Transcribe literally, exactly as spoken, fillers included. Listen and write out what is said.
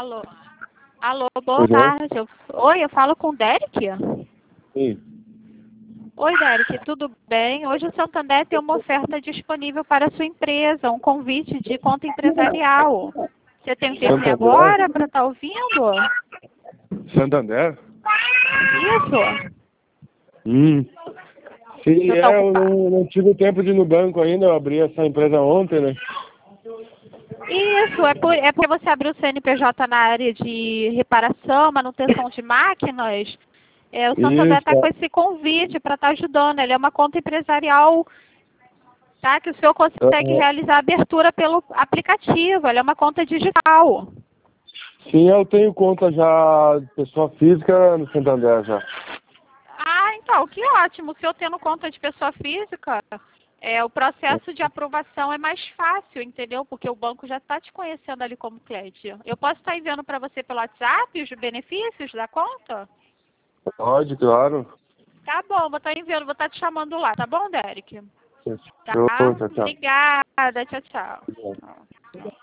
Alô? Alô, boa Pois é? tarde. Eu- Oi, eu falo com o Derek? Sim. Oi, Derek, tudo bem? Hoje o Santander tem uma oferta disponível para a sua empresa, um convite de conta empresarial. Você tem um tempo Santander? agora para estar ouvindo? Santander? Isso. Hum. Sim, Você está é, eu ocupado? não, não tive tempo de ir no banco ainda, eu abri essa empresa ontem, né? Isso, é, por, é porque você abriu o C N P J na área de reparação, manutenção de máquinas. É, o Santander Isso, está com esse convite para estar ajudando. Ele é uma conta empresarial, tá? Que o senhor consegue é, realizar a abertura pelo aplicativo. Ele é uma conta digital. sim, eu tenho conta já de pessoa física no Santander já. Ah, então, que ótimo. O senhor tendo conta de pessoa física, é, o processo de aprovação é mais fácil, entendeu? Porque o banco já está te conhecendo ali como cliente. Eu posso estar enviando para você pelo WhatsApp os benefícios da conta? Pode, claro. Tá bom, vou estar enviando, vou estar te chamando lá, tá bom, Derek? Tá? Show, tchau, tchau. Obrigada, tchau, tchau.